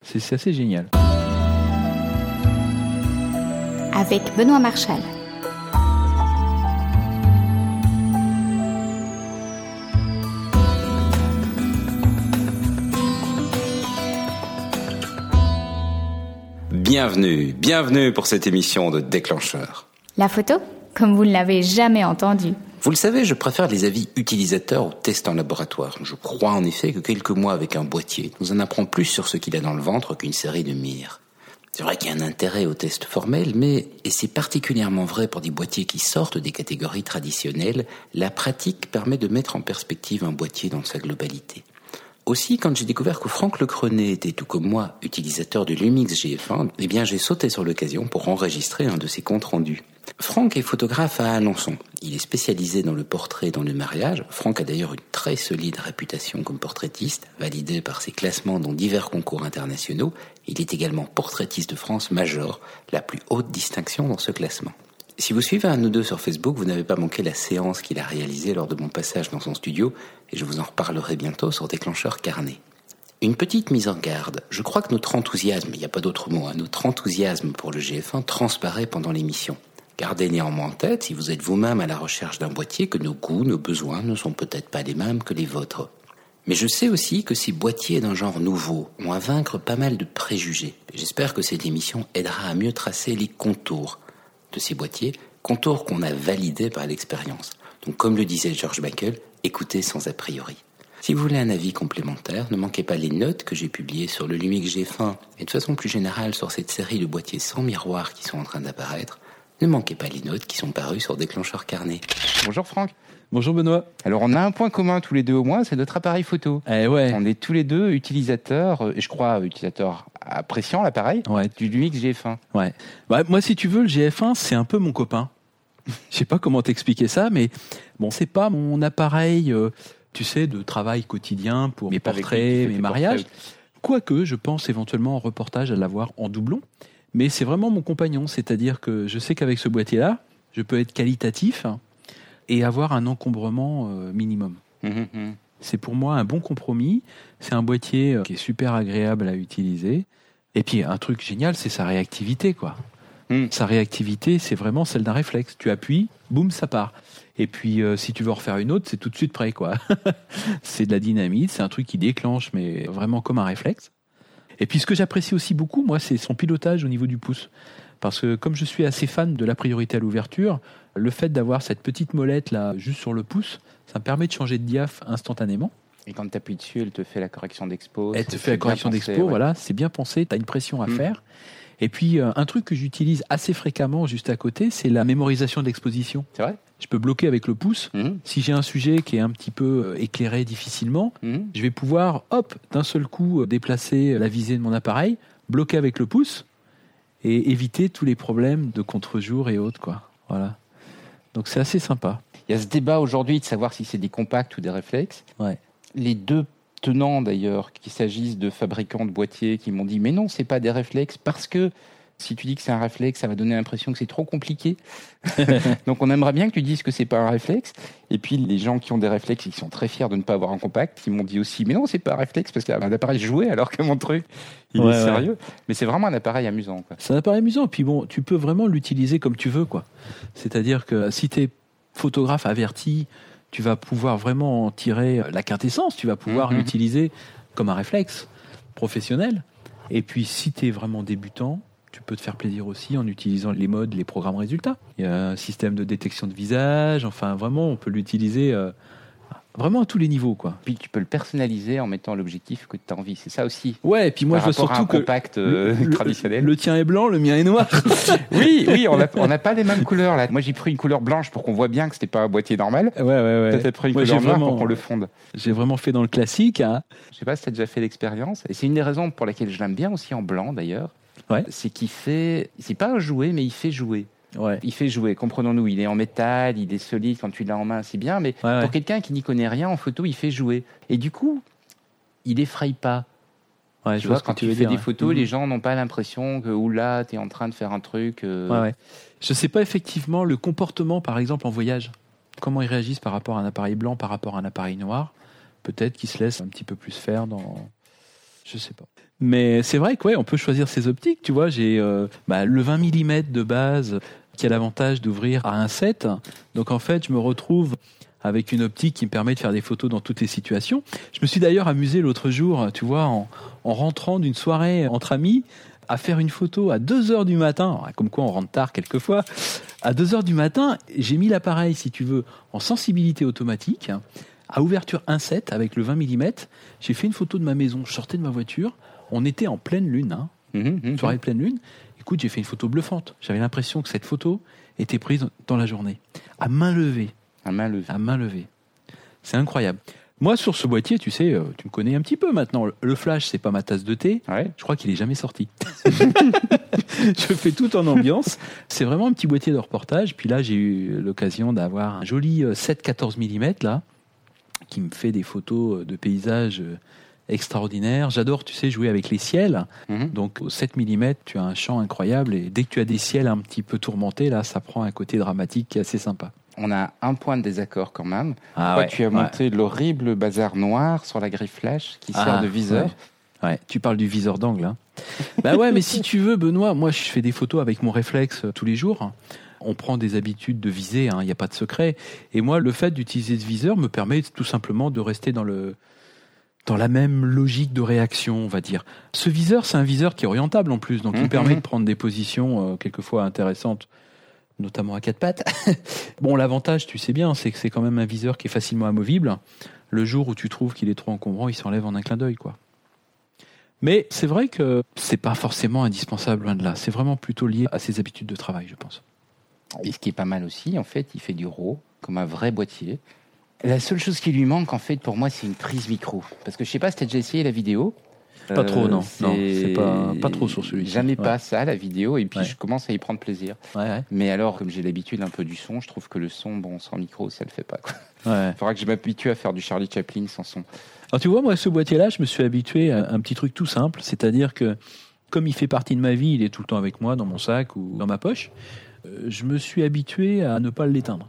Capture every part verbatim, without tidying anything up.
C'est, c'est assez génial. Avec Benoît Marchal. Bienvenue, bienvenue pour cette émission de Déclencheur. La photo, comme vous ne l'avez jamais entendu. Vous le savez, je préfère les avis utilisateurs aux tests en laboratoire. Je crois en effet que quelques mois avec un boîtier nous en apprend plus sur ce qu'il a dans le ventre qu'une série de mires. C'est vrai qu'il y a un intérêt aux tests formels, mais, et c'est particulièrement vrai pour des boîtiers qui sortent des catégories traditionnelles, la pratique permet de mettre en perspective un boîtier dans sa globalité. Aussi, quand j'ai découvert que Franck Lecrenet était, tout comme moi, utilisateur de Lumix G F un, eh bien j'ai sauté sur l'occasion pour enregistrer un de ses comptes rendus. Franck est photographe à Alençon. Il est spécialisé dans le portrait et dans le mariage. Franck a d'ailleurs une très solide réputation comme portraitiste, validée par ses classements dans divers concours internationaux. Il est également portraitiste de France major, la plus haute distinction dans ce classement. Si vous suivez un de nous deux sur Facebook, vous n'avez pas manqué la séance qu'il a réalisée lors de mon passage dans son studio, et je vous en reparlerai bientôt sur Déclencheur Carnet. Une petite mise en garde. Je crois que notre enthousiasme, il n'y a pas d'autre mot, hein, notre enthousiasme pour le G F un transparaît pendant l'émission. Gardez néanmoins en tête, si vous êtes vous-même à la recherche d'un boîtier, que nos goûts, nos besoins ne sont peut-être pas les mêmes que les vôtres. Mais je sais aussi que ces boîtiers d'un genre nouveau ont à vaincre pas mal de préjugés. J'espère que cette émission aidera à mieux tracer les contours de ces boîtiers, contours qu'on a validés par l'expérience. Donc comme le disait George Michael, écoutez sans a priori. Si vous voulez un avis complémentaire, ne manquez pas les notes que j'ai publiées sur le Lumix G F un et de façon plus générale sur cette série de boîtiers sans miroir qui sont en train d'apparaître. Ne manquez pas les notes qui sont parues sur Déclencheur Carnet. Bonjour Franck. Bonjour Benoît. Alors on a un point commun tous les deux au moins, c'est notre appareil photo. Eh ouais. On est tous les deux utilisateurs, et je crois utilisateurs appréciant l'appareil, ouais. du Lumix G F un. Ouais. Bah, moi si tu veux, le G F un c'est un peu mon copain. Je sais pas comment t'expliquer ça, mais bon c'est pas mon appareil, euh, tu sais, de travail quotidien pour mais mes portraits, mes mariages. Portraits. Quoique je pense éventuellement en reportage à l'avoir en doublon. Mais c'est vraiment mon compagnon, c'est-à-dire que je sais qu'avec ce boîtier-là, je peux être qualitatif et avoir un encombrement euh, minimum. Mmh, mmh. C'est pour moi un bon compromis. C'est un boîtier euh, qui est super agréable à utiliser. Et puis un truc génial, c'est sa réactivité, quoi. Mmh. Sa réactivité, c'est vraiment celle d'un réflexe. Tu appuies, boum, ça part. Et puis euh, si tu veux en refaire une autre, c'est tout de suite prêt, quoi. C'est de la dynamite, c'est un truc qui déclenche, mais vraiment comme un réflexe. Et puis ce que j'apprécie aussi beaucoup, moi, c'est son pilotage au niveau du pouce. Parce que comme je suis assez fan de la priorité à l'ouverture, le fait d'avoir cette petite molette là juste sur le pouce, ça me permet de changer de diaph instantanément. Et quand tu appuies dessus, elle te fait la correction d'expo. Elle te fait la correction pensé, d'expo, ouais. voilà, c'est bien pensé, tu as une pression à mmh. faire. Et puis euh, un truc que j'utilise assez fréquemment juste à côté, c'est la mémorisation de l'exposition. C'est vrai ? Je peux bloquer avec le pouce. Mmh. Si j'ai un sujet qui est un petit peu euh, éclairé difficilement, mmh. je vais pouvoir, hop, d'un seul coup, euh, déplacer la visée de mon appareil, bloquer avec le pouce et éviter tous les problèmes de contre-jour et autres, quoi. Voilà. Donc c'est assez sympa. Il y a ce débat aujourd'hui de savoir si c'est des compacts ou des réflexes. Ouais. Les deux tenants, d'ailleurs, qu'il s'agisse de fabricants de boîtiers qui m'ont dit « mais non, c'est pas des réflexes parce que… » Si tu dis que c'est un réflexe, ça va donner l'impression que c'est trop compliqué. Donc on aimerait bien que tu dises que c'est pas un réflexe. Et puis les gens qui ont des réflexes et qui sont très fiers de ne pas avoir un compact, qui m'ont dit aussi, mais non, c'est pas un réflexe parce qu'il y a un appareil joué alors que mon truc, il ouais, est sérieux. Ouais. Mais c'est vraiment un appareil amusant, quoi. C'est un appareil amusant. Et puis bon, tu peux vraiment l'utiliser comme tu veux, quoi. C'est-à-dire que si tu es photographe averti, tu vas pouvoir vraiment en tirer la quintessence. Tu vas pouvoir mm-hmm. l'utiliser comme un réflexe professionnel. Et puis si tu es vraiment débutant, tu peux te faire plaisir aussi en utilisant les modes, les programmes résultats. Il y a un système de détection de visage, enfin vraiment, on peut l'utiliser euh, vraiment à tous les niveaux, quoi. Puis tu peux le personnaliser en mettant l'objectif que tu as envie, c'est ça aussi. Ouais, et puis moi je veux surtout que compact euh, le, traditionnel. Le, le tien est blanc, le mien est noir. oui, oui, on n'a on a pas les mêmes couleurs là. Moi j'ai pris une couleur blanche pour qu'on voit bien que c'était pas un boîtier normal. Ouais, ouais, ouais. Peut-être pris une moi, couleur noire vraiment, pour qu'on le fonde. J'ai vraiment fait dans le classique. Hein. Je sais pas si tu as déjà fait l'expérience. Et c'est une des raisons pour lesquelles je l'aime bien aussi en blanc d'ailleurs. Ouais. C'est qu'il fait, c'est pas un jouet, mais il fait jouer. Ouais. Il fait jouer, comprenons-nous. Il est en métal, il est solide quand tu l'as en main, c'est bien. Mais ouais, ouais. pour quelqu'un qui n'y connaît rien en photo, il fait jouer. Et du coup, il effraie pas. Ouais, tu je vois, vois quand tu tu fais des dire, photos, ouais. les gens n'ont pas l'impression que oula, t'es en train de faire un truc. Euh... Ouais, ouais. Je sais pas effectivement le comportement, par exemple en voyage. Comment ils réagissent par rapport à un appareil blanc, par rapport à un appareil noir. Peut-être qu'ils se laissent un petit peu plus faire dans. Je sais pas. Mais c'est vrai que ouais, on peut choisir ses optiques. Tu vois, j'ai euh, bah, le vingt millimètres de base qui a l'avantage d'ouvrir à un sept. Donc en fait, je me retrouve avec une optique qui me permet de faire des photos dans toutes les situations. Je me suis d'ailleurs amusé l'autre jour, tu vois, en, en rentrant d'une soirée entre amis, à faire une photo à deux heures du matin, comme quoi on rentre tard quelquefois, à deux heures du matin, j'ai mis l'appareil, si tu veux, en sensibilité automatique, à ouverture un sept avec le vingt millimètres, j'ai fait une photo de ma maison, je sortais de ma voiture, on était en pleine lune, hein, mmh, mmh, soirée de pleine lune, écoute, j'ai fait une photo bluffante, j'avais l'impression que cette photo était prise dans la journée, à main levée. À main levée. À main levée. C'est incroyable. Moi, sur ce boîtier, tu sais, tu me connais un petit peu maintenant. Le flash, c'est pas ma tasse de thé. Ouais. Je crois qu'il est jamais sorti. Je fais tout en ambiance. C'est vraiment un petit boîtier de reportage. Puis là, j'ai eu l'occasion d'avoir un joli sept quatorze millimètres là, qui me fait des photos de paysages extraordinaires. J'adore, tu sais, jouer avec les ciels. Mm-hmm. Donc, au sept millimètres, tu as un champ incroyable. Et dès que tu as des ciels un petit peu tourmentés, là, ça prend un côté dramatique qui est assez sympa. On a un point de désaccord quand même. Ah Toi, ouais, tu as monté ouais. l'horrible bazar noir sur la grille flash qui ah, sert de viseur. Ouais. ouais, tu parles du viseur d'angle. Hein. Bah ouais, mais si tu veux, Benoît, moi je fais des photos avec mon réflexe tous les jours. On prend des habitudes de viser, il hein, n'y a pas de secret. Et moi, le fait d'utiliser ce viseur me permet tout simplement de rester dans le dans la même logique de réaction, on va dire. Ce viseur, c'est un viseur qui est orientable en plus, donc mmh, il me permet mmh. de prendre des positions euh, quelquefois intéressantes, notamment à quatre pattes. Bon, l'avantage, tu sais bien, c'est que c'est quand même un viseur qui est facilement amovible. Le jour où tu trouves qu'il est trop encombrant, il s'enlève en un clin d'œil, quoi. Mais c'est vrai que c'est pas forcément indispensable, loin de là. C'est vraiment plutôt lié à ses habitudes de travail, je pense. Et ce qui est pas mal aussi, en fait, il fait du RAW, comme un vrai boîtier. La seule chose qui lui manque, en fait, pour moi, c'est une prise micro. Parce que je sais pas si tu as déjà essayé la vidéo. Pas trop, non. C'est... non, c'est pas, pas trop sur celui-ci. Jamais ouais. pas ça, la vidéo, et puis ouais. je commence à y prendre plaisir. Ouais, ouais. Mais alors, comme j'ai l'habitude un peu du son, je trouve que le son, bon, sans micro, ça le fait pas, quoi. Ouais. Il faudra que je m'habitue à faire du Charlie Chaplin sans son. Alors tu vois, moi, ce boîtier-là, je me suis habitué à un petit truc tout simple, c'est-à-dire que, comme il fait partie de ma vie, il est tout le temps avec moi, dans mon sac ou dans ma poche, euh, je me suis habitué à ne pas l'éteindre.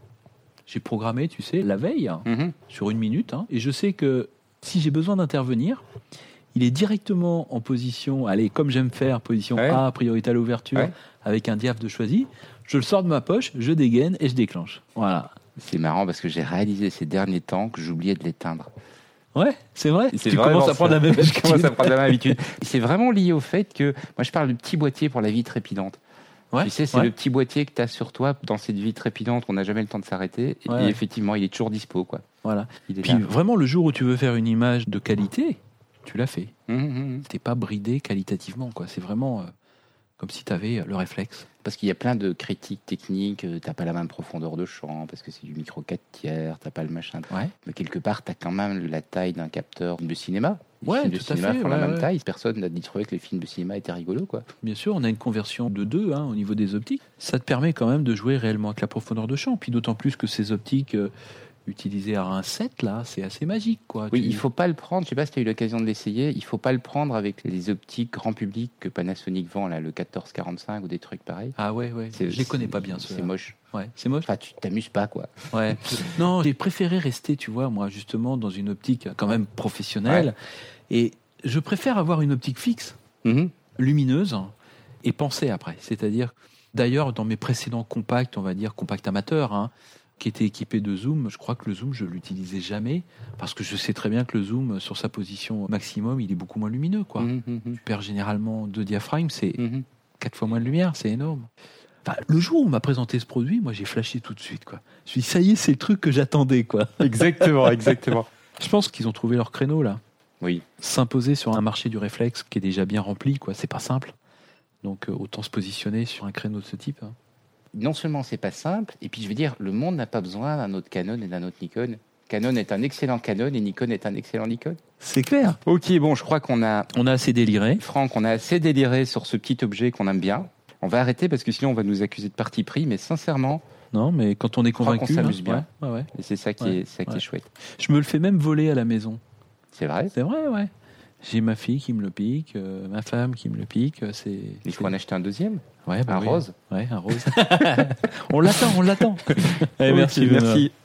J'ai programmé, tu sais, la veille, mm-hmm. sur une minute, hein, et je sais que si j'ai besoin d'intervenir, il est directement en position, allez, comme j'aime faire, position ouais. A, priorité à l'ouverture, ouais. avec un diaph de choisi. Je le sors de ma poche, je dégaine et je déclenche. Voilà. C'est marrant parce que j'ai réalisé ces derniers temps que j'oubliais de l'éteindre. Ouais, c'est vrai. C'est tu commences à prendre la même habitude. Je commence à prendre la même habitude. C'est vraiment lié au fait que, moi je parle du petit boîtier pour la vie trépidante. Ouais, tu sais, c'est ouais. le petit boîtier que tu as sur toi dans cette vie trépidante, on n'a jamais le temps de s'arrêter. Ouais, et ouais. effectivement, il est toujours dispo, quoi. Voilà. Il est Puis là. Vraiment, le jour où tu veux faire une image de qualité, tu l'as fait. Mmh, mmh. T'es pas bridé qualitativement, quoi. C'est vraiment euh, comme si tu avais le réflexe. Parce qu'il y a plein de critiques techniques, euh, t'as pas la même profondeur de champ, parce que c'est du micro quatre tiers, t'as pas le machin. Ouais. Mais quelque part, t'as quand même la taille d'un capteur de cinéma. Les ouais, films de tout cinéma à fait, font ouais, la même ouais. taille. Personne n'a dit trouvé que les films de cinéma étaient rigolos, quoi. Bien sûr, on a une conversion de deux hein, au niveau des optiques. Ça te permet quand même de jouer réellement avec la profondeur de champ. Puis d'autant plus que ces optiques euh, utilisées à un sept, là, c'est assez magique, quoi. Oui, tu... il faut pas le prendre. Je sais pas si tu as eu l'occasion de l'essayer. Il faut pas le prendre avec les optiques grand public que Panasonic vend, là, le quatorze quarante-cinq ou des trucs pareils. Ah ouais, ouais. C'est, je les connais pas bien, ceux-là. C'est moche. Ouais, c'est moche. Enfin, tu t'amuses pas, quoi. Ouais. Non, j'ai préféré rester, tu vois, moi, justement, dans une optique quand même professionnelle. Ouais. Et je préfère avoir une optique fixe, mmh. lumineuse, et penser après. C'est-à-dire, d'ailleurs, dans mes précédents compacts, on va dire compacts amateurs, hein, qui étaient équipés de zoom, je crois que le zoom, je l'utilisais jamais, parce que je sais très bien que le zoom, sur sa position maximum, il est beaucoup moins lumineux, quoi. Mmh. Tu perds généralement deux diaphragmes, c'est mmh. quatre fois moins de lumière, c'est énorme. Enfin, le jour où on m'a présenté ce produit, moi, j'ai flashé tout de suite, quoi. Je me suis dit, ça y est, c'est le truc que j'attendais, quoi. Exactement, exactement. Je pense qu'ils ont trouvé leur créneau, là. Oui. S'imposer sur un marché du réflexe qui est déjà bien rempli, quoi, c'est pas simple. Donc euh, autant se positionner sur un créneau de ce type. Hein. Non seulement c'est pas simple, et puis je veux dire, le monde n'a pas besoin d'un autre Canon et d'un autre Nikon. Canon est un excellent Canon et Nikon est un excellent Nikon. C'est clair. Ok, bon, je crois qu'on a... On a assez déliré. Franck, on a assez déliré sur ce petit objet qu'on aime bien. On va arrêter parce que sinon on va nous accuser de parti pris, mais sincèrement... Non, mais quand on est convaincu... Je crois qu'on s'amuse hein, bien. Ouais, ouais, ouais. Et c'est ça qui, ouais, est, ça qui ouais. est chouette. Je me le fais même voler à la maison. C'est vrai ? C'est vrai, ouais. J'ai ma fille qui me le pique, euh, ma femme qui me le pique. C'est, Il faut c'est... en acheter un deuxième ? Ouais, bah un oui. rose ? Ouais, un rose. On l'attend, on l'attend. Allez, merci, merci.